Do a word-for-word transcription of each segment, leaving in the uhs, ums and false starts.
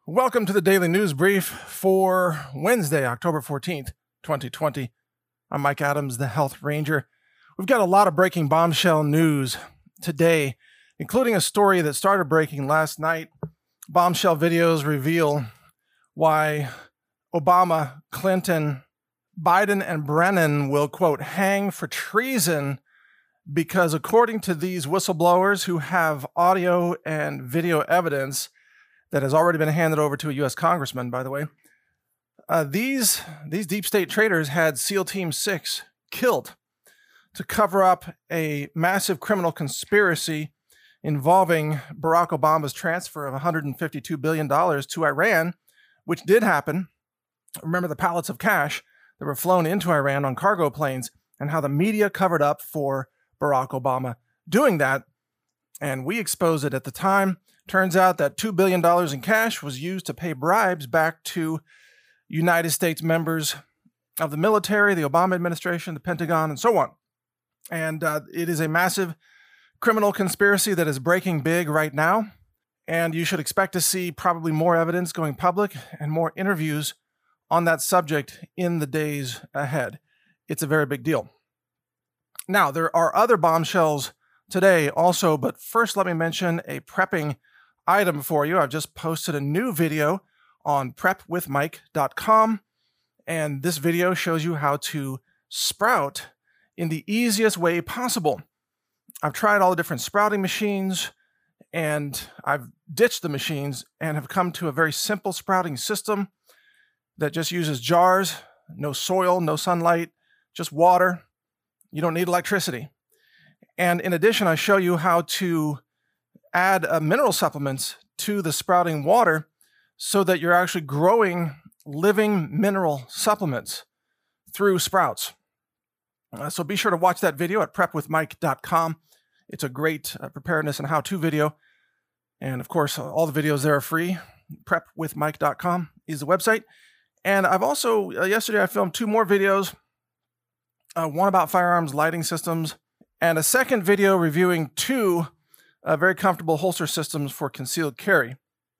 Welcome to the Daily News Brief for Wednesday, October fourteenth, twenty twenty. I'm Mike Adams, the Health Ranger. We've got a lot of breaking bombshell news today, including a story that started breaking last night. Bombshell videos reveal why Obama, Clinton, Biden, and Brennan will, quote, hang for treason because, according to these whistleblowers who have audio and video evidence that has already been handed over to a U S congressman, by the way, uh, these, these deep state traitors had SEAL Team six killed to cover up a massive criminal conspiracy involving Barack Obama's transfer of one hundred fifty-two billion dollars to Iran, which did happen. Remember the pallets of cash that were flown into Iran on cargo planes and how the media covered up for Barack Obama doing that. And we exposed it at the time. Turns out that two billion dollars in cash was used to pay bribes back to United States members of the military, the Obama administration, the Pentagon, and so on. And uh, it is a massive criminal conspiracy that is breaking big right now. And you should expect to see probably more evidence going public and more interviews on that subject in the days ahead. It's a very big deal. Now, there are other bombshells today also, but first let me mention a prepping item for you. I've just posted a new video on prep with mike dot com, and this video shows you how to sprout in the easiest way possible. I've tried all the different sprouting machines, and I've ditched the machines and have come to a very simple sprouting system that just uses jars, no soil, no sunlight, just water. You don't need electricity. And in addition, I show you how to add uh, mineral supplements to the sprouting water so that you're actually growing living mineral supplements through sprouts. Uh, so be sure to watch that video at prep with mike dot com. It's a great uh, preparedness and how-to video. And of course, all the videos there are free. prep with mike dot com is the website. And I've also, uh, yesterday I filmed two more videos, uh, one about firearms lighting systems, and a second video reviewing two uh, very comfortable holster systems for concealed carry.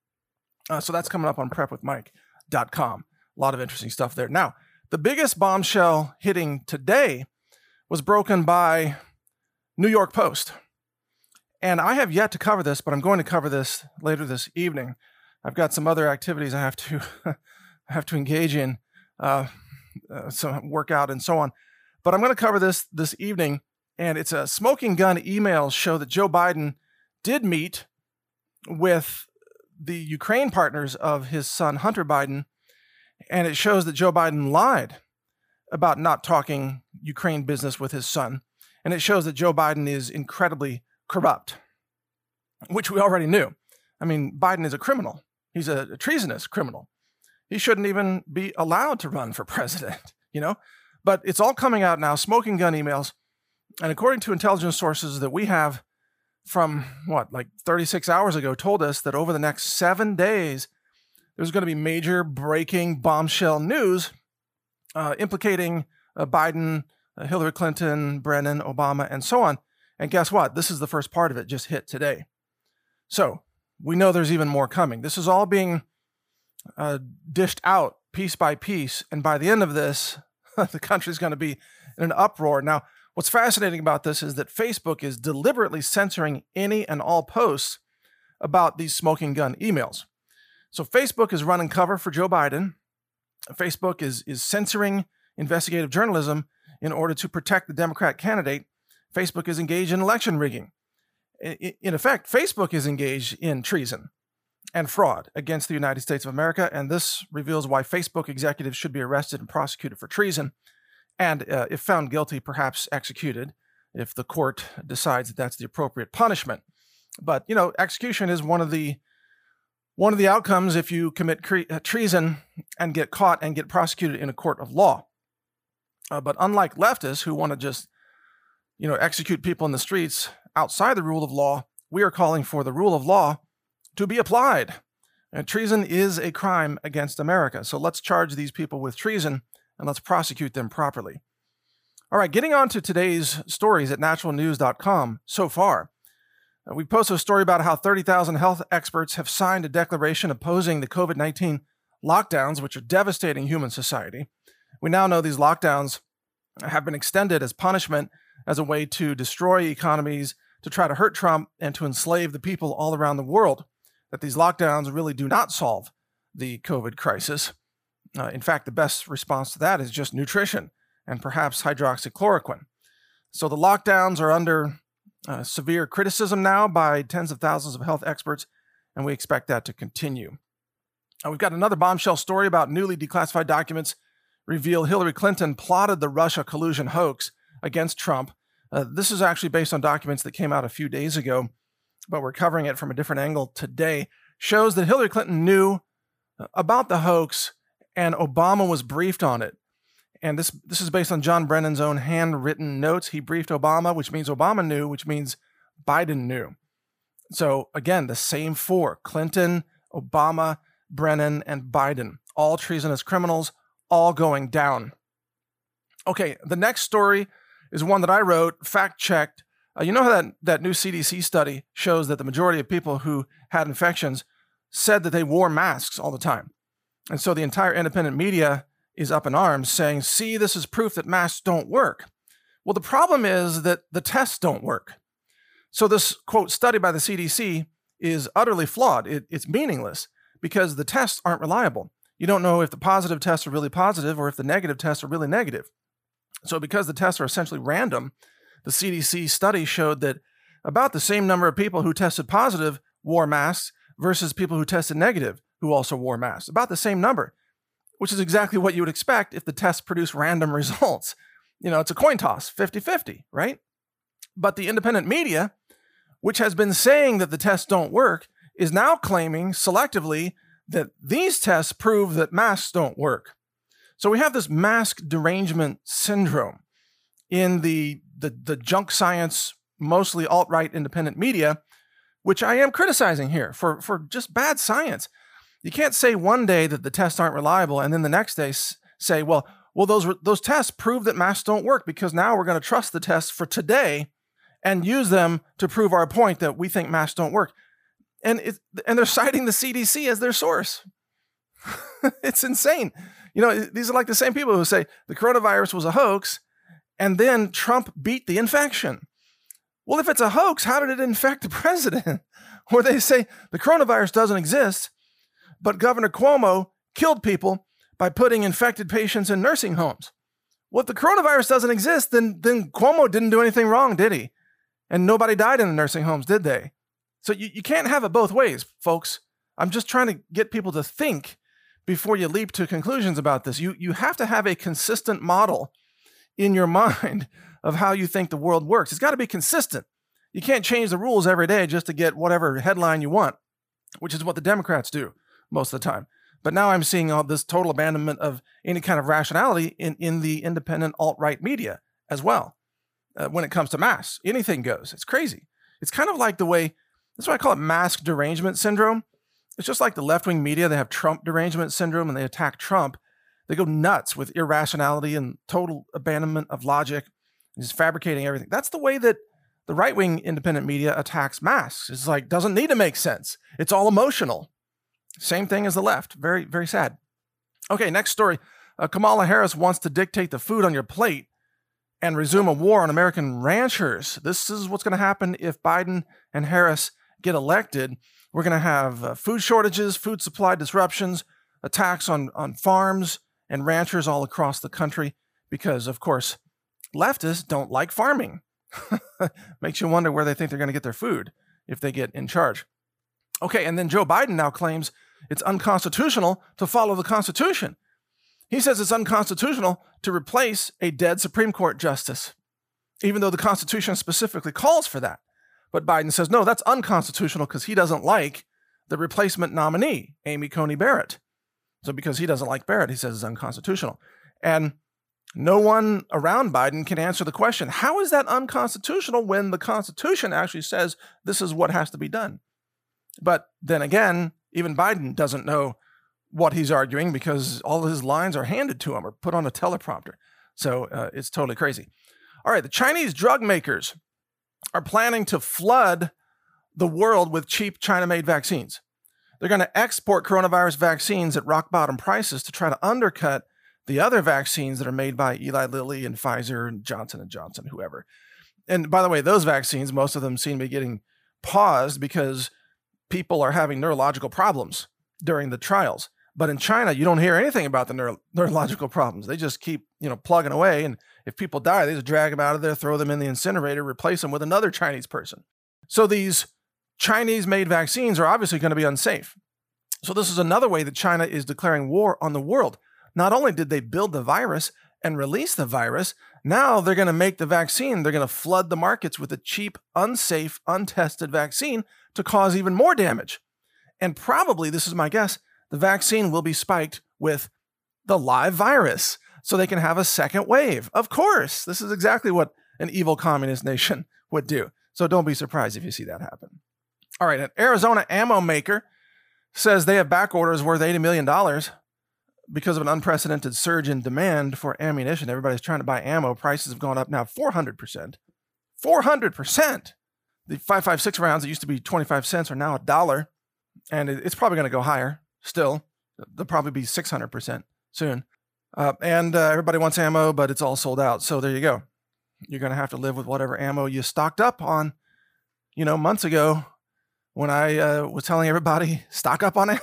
Uh, so that's coming up on prep with mike dot com. A lot of interesting stuff there. Now, the biggest bombshell hitting today was broken by New York Post. And I have yet to cover this, but I'm going to cover this later this evening. I've got some other activities I have to I have to engage in, uh, uh, some workout and so on. But I'm going to cover this this evening. And it's a smoking gun emails show that Joe Biden did meet with the Ukraine partners of his son, Hunter Biden. And it shows that Joe Biden lied about not talking Ukraine business with his son. And it shows that Joe Biden is incredibly corrupt, which we already knew. I mean, Biden is a criminal. He's a, a treasonous criminal. He shouldn't even be allowed to run for president, you know? But it's all coming out now, smoking gun emails. And according to intelligence sources that we have from, what, like thirty-six hours ago, told us that over the next seven days, there's going to be major breaking bombshell news uh, implicating uh, Biden, uh, Hillary Clinton, Brennan, Obama, and so on. And guess what? This is the first part of it, just hit today. So we know there's even more coming. This is all being uh, dished out piece by piece. And by the end of this, the country's going to be in an uproar. Now, what's fascinating about this is that Facebook is deliberately censoring any and all posts about these smoking gun emails. So Facebook is running cover for Joe Biden. Facebook is, is censoring investigative journalism in order to protect the Democrat candidate. Facebook is engaged in election rigging. In effect, Facebook is engaged in treason and fraud against the United States of America, and this reveals why Facebook executives should be arrested and prosecuted for treason, and uh, if found guilty, perhaps executed if the court decides that that's the appropriate punishment. But, you know, execution is one of the one of the outcomes if you commit cre- uh, treason and get caught and get prosecuted in a court of law. Uh, but unlike leftists who want to just, you know, execute people in the streets outside the rule of law, we are calling for the rule of law to be applied. And treason is a crime against America. So let's charge these people with treason and let's prosecute them properly. All right, getting on to today's stories at natural news dot com so far. Uh, we posted a story about how thirty thousand health experts have signed a declaration opposing the COVID nineteen lockdowns, which are devastating human society. We now know these lockdowns have been extended as punishment, as a way to destroy economies, to try to hurt Trump, and to enslave the people all around the world, that these lockdowns really do not solve the COVID crisis. Uh, in fact, the best response to that is just nutrition and perhaps hydroxychloroquine. So the lockdowns are under uh, severe criticism now by tens of thousands of health experts, and we expect that to continue. Uh, we've got another bombshell story about newly declassified documents reveal Hillary Clinton plotted the Russia collusion hoax against Trump. Uh, this is actually based on documents that came out a few days ago, but we're covering it from a different angle today. Shows that Hillary Clinton knew about the hoax and Obama was briefed on it. And this this is based on John Brennan's own handwritten notes. He briefed Obama, which means Obama knew, which means Biden knew. So again, the same four: Clinton, Obama, Brennan, and Biden, all treasonous criminals, all going down. Okay, the next story is one that I wrote, fact-checked. Uh, you know how that, that new C D C study shows that the majority of people who had infections said that they wore masks all the time. And so the entire independent media is up in arms saying, see, this is proof that masks don't work. Well, the problem is that the tests don't work. So this, quote, study by the C D C is utterly flawed. It, it's meaningless because the tests aren't reliable. You don't know if the positive tests are really positive or if the negative tests are really negative. So because the tests are essentially random, the C D C study showed that about the same number of people who tested positive wore masks versus people who tested negative who also wore masks. About the same number, which is exactly what you would expect if the tests produce random results. You know, it's a coin toss, fifty-fifty, right? But the independent media, which has been saying that the tests don't work, is now claiming selectively that these tests prove that masks don't work. So we have this mask derangement syndrome in the, the, the junk science, mostly alt-right independent media, which I am criticizing here for, for just bad science. You can't say one day that the tests aren't reliable and then the next day say, well, well, those, those tests prove that masks don't work because now we're going to trust the tests for today and use them to prove our point that we think masks don't work. And it, and they're citing the C D C as their source. It's insane. You know, these are like the same people who say the coronavirus was a hoax and then Trump beat the infection. Well, if it's a hoax, how did it infect the president? Or they say the coronavirus doesn't exist, but Governor Cuomo killed people by putting infected patients in nursing homes. Well, if the coronavirus doesn't exist, then, then Cuomo didn't do anything wrong, did he? And nobody died in the nursing homes, did they? So you, you can't have it both ways, folks. I'm just trying to get people to think before you leap to conclusions about this. You, you have to have a consistent model in your mind of how you think the world works. It's got to be consistent. You can't change the rules every day just to get whatever headline you want, which is what the Democrats do most of the time. But now I'm seeing all this total abandonment of any kind of rationality in, in the independent alt-right media as well. Uh, when it comes to masks, anything goes. It's crazy. It's kind of like the way, that's why I call it mask derangement syndrome. It's just like the left-wing media. They have Trump derangement syndrome and they attack Trump. They go nuts with irrationality and total abandonment of logic, just fabricating everything. That's the way that the right-wing independent media attacks masks. It's like, doesn't need to make sense. It's all emotional. Same thing as the left. Very, very sad. Okay, next story. Uh, Kamala Harris wants to dictate the food on your plate and resume a war on American ranchers. This is what's going to happen if Biden and Harris get elected. We're going to have uh, food shortages, food supply disruptions, attacks on, on farms and ranchers all across the country because, of course, leftists don't like farming. Makes you wonder where they think they're going to get their food if they get in charge. Okay, and then Joe Biden now claims it's unconstitutional to follow the Constitution. He says it's unconstitutional to replace a dead Supreme Court justice, even though the Constitution specifically calls for that. But Biden says, no, that's unconstitutional because he doesn't like the replacement nominee, Amy Coney Barrett. So because he doesn't like Barrett, he says it's unconstitutional. And no one around Biden can answer the question, how is that unconstitutional when the Constitution actually says this is what has to be done? But then again, even Biden doesn't know what he's arguing because all of his lines are handed to him or put on a teleprompter. So uh, it's totally crazy. All right, the Chinese drug makers are planning to flood the world with cheap China-made vaccines. They're going to export coronavirus vaccines at rock bottom prices to try to undercut the other vaccines that are made by Eli Lilly and Pfizer and Johnson and Johnson, whoever. And by the way, those vaccines, most of them seem to be getting paused because people are having neurological problems during the trials. But in China, you don't hear anything about the neuro- neurological problems. They just keep, you know, plugging away. And if people die, they just drag them out of there, throw them in the incinerator, replace them with another Chinese person. So these Chinese-made vaccines are obviously going to be unsafe. So this is another way that China is declaring war on the world. Not only did they build the virus and release the virus, now they're going to make the vaccine. They're going to flood the markets with a cheap, unsafe, untested vaccine to cause even more damage. And probably, this is my guess, the vaccine will be spiked with the live virus so they can have a second wave. Of course, this is exactly what an evil communist nation would do. So don't be surprised if you see that happen. All right, an Arizona ammo maker says they have back orders worth eighty million dollars because of an unprecedented surge in demand for ammunition. Everybody's trying to buy ammo. Prices have gone up now four hundred percent. four hundred percent! The five five six rounds that used to be twenty-five cents are now a dollar, and it's probably going to go higher. Still, they'll probably be six hundred percent soon. Uh, and uh, everybody wants ammo, but it's all sold out. So there you go. You're going to have to live with whatever ammo you stocked up on, you know, months ago when I uh, was telling everybody, stock up on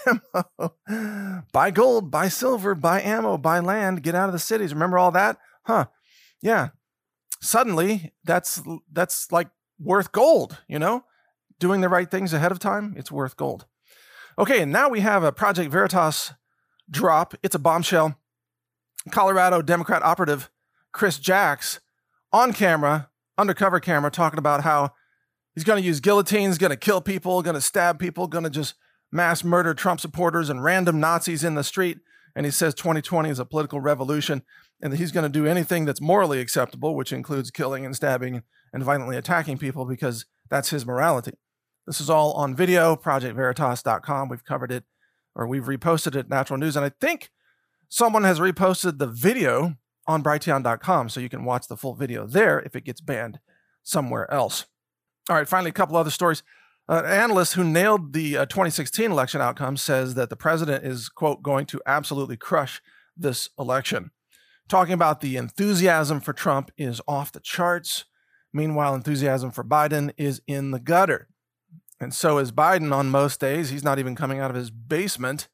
ammo. Buy gold, buy silver, buy ammo, buy land, get out of the cities. Remember all that? Huh. Yeah. Suddenly, that's that's like worth gold, you know? Doing the right things ahead of time, it's worth gold. Okay, and now we have a Project Veritas drop. It's a bombshell. Colorado Democrat operative Chris Jacks on camera, undercover camera, talking about how he's going to use guillotines, going to kill people, going to stab people, going to just mass murder Trump supporters and random Nazis in the street. And he says twenty twenty is a political revolution and that he's going to do anything that's morally acceptable, which includes killing and stabbing and violently attacking people because that's his morality. This is all on video, project veritas dot com. We've covered it, or we've reposted it at Natural News. And I think someone has reposted the video on brighteon dot com, so you can watch the full video there if it gets banned somewhere else. All right, finally, a couple other stories. Uh, an analyst who nailed the uh, twenty sixteen election outcome says that the president is, quote, going to absolutely crush this election. Talking about the enthusiasm for Trump is off the charts. Meanwhile, enthusiasm for Biden is in the gutter. And so is Biden on most days. He's not even coming out of his basement.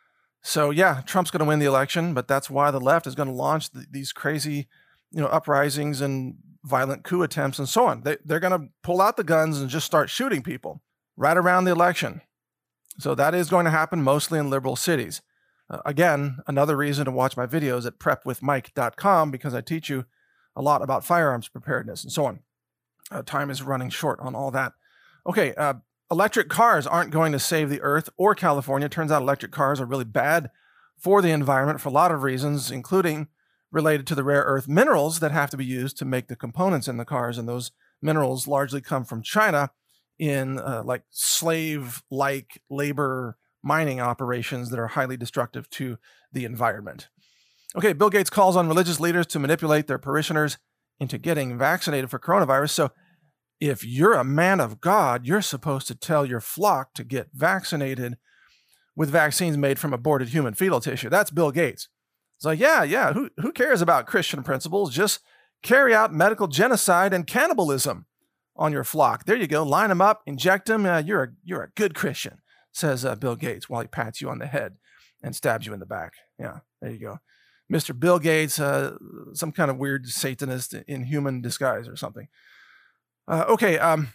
So yeah, Trump's going to win the election, but that's why the left is going to launch th- these crazy, you know, uprisings and violent coup attempts and so on. They, they're going to pull out the guns and just start shooting people right around the election. So that is going to happen mostly in liberal cities. Uh, again, another reason to watch my videos at prep with mike dot com because I teach you a lot about firearms preparedness and so on. Uh, time is running short on all that. Okay, uh, electric cars aren't going to save the earth or California. It turns out electric cars are really bad for the environment for a lot of reasons, including related to the rare earth minerals that have to be used to make the components in the cars. And those minerals largely come from China in uh, like slave-like labor mining operations that are highly destructive to the environment. Okay, Bill Gates calls on religious leaders to manipulate their parishioners into getting vaccinated for coronavirus. So if you're a man of God, you're supposed to tell your flock to get vaccinated with vaccines made from aborted human fetal tissue. That's Bill Gates. It's like, yeah, yeah, who, who cares about Christian principles? Just carry out medical genocide and cannibalism on your flock. There you go. Line them up, inject them. Uh, you're, a, you're a good Christian, says uh, Bill Gates while he pats you on the head and stabs you in the back. Yeah, there you go. Mister Bill Gates, uh, some kind of weird Satanist in human disguise or something. Uh, okay, um,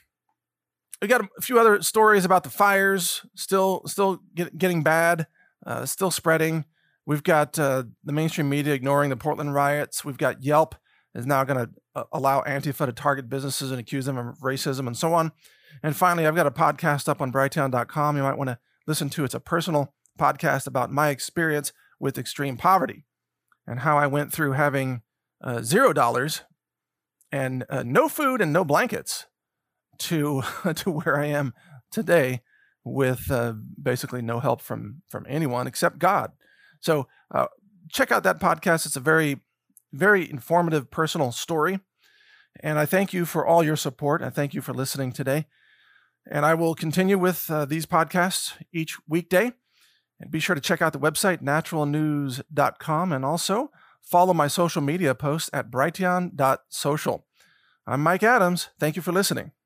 we got a few other stories about the fires still still get, getting bad, uh, still spreading. We've got uh, the mainstream media ignoring the Portland riots. We've got Yelp is now going to uh, allow Antifa to target businesses and accuse them of racism and so on. And finally, I've got a podcast up on brighteon dot com you might want to listen to. It's a personal podcast about my experience with extreme poverty and how I went through having uh, zero dollars and uh, no food and no blankets to to where I am today with uh, basically no help from from anyone except God. So uh, check out that podcast. It's a very, very informative personal story. And I thank you for all your support. I thank you for listening today. And I will continue with uh, these podcasts each weekday. And be sure to check out the website, natural news dot com, and also follow my social media posts at brighteon dot social. I'm Mike Adams. Thank you for listening.